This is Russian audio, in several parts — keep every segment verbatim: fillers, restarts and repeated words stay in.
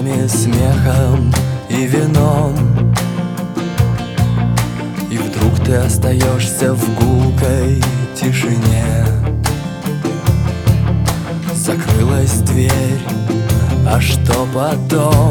слезами, смехом и вином. И вдруг ты остаешься в гулкой тишине. Закрылась дверь, а что потом?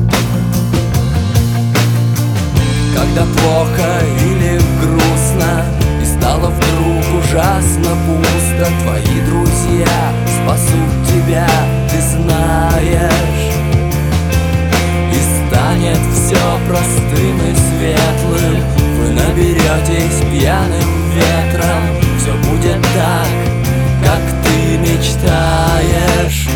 Когда плохо или грустно, и стало вдруг ужасно пусто, твои друзья спасут тебя, ты знаешь. И станет все простым и светлым, вы наберетесь пьяным ветром. Все будет так, как ты мечтаешь.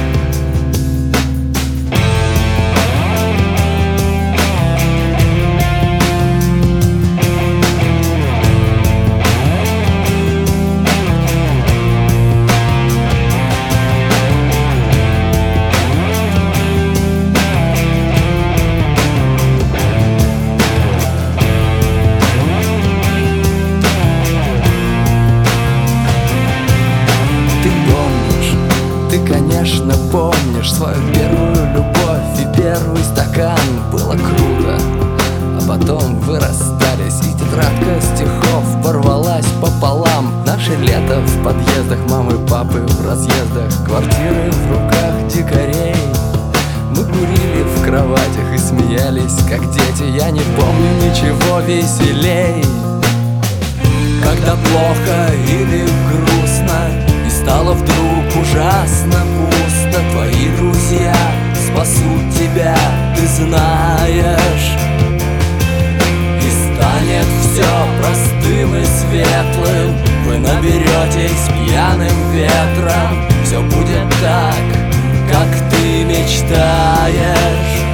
Ты, конечно, помнишь свою первую любовь и первый стакан. Было круто, а потом вы расстались, и тетрадка стихов порвалась пополам. Наше лето в подъездах, мамы, папы в разъездах, квартиры в руках дикарей. Мы курили в кроватях и смеялись, как дети. Я не помню ничего веселей. Когда плохо или грустно, и стало вдруг ужасно пусто, твои друзья спасут тебя, ты знаешь. И станет все простым и светлым, вы наберетесь пьяным ветром. Все будет так, как ты мечтаешь.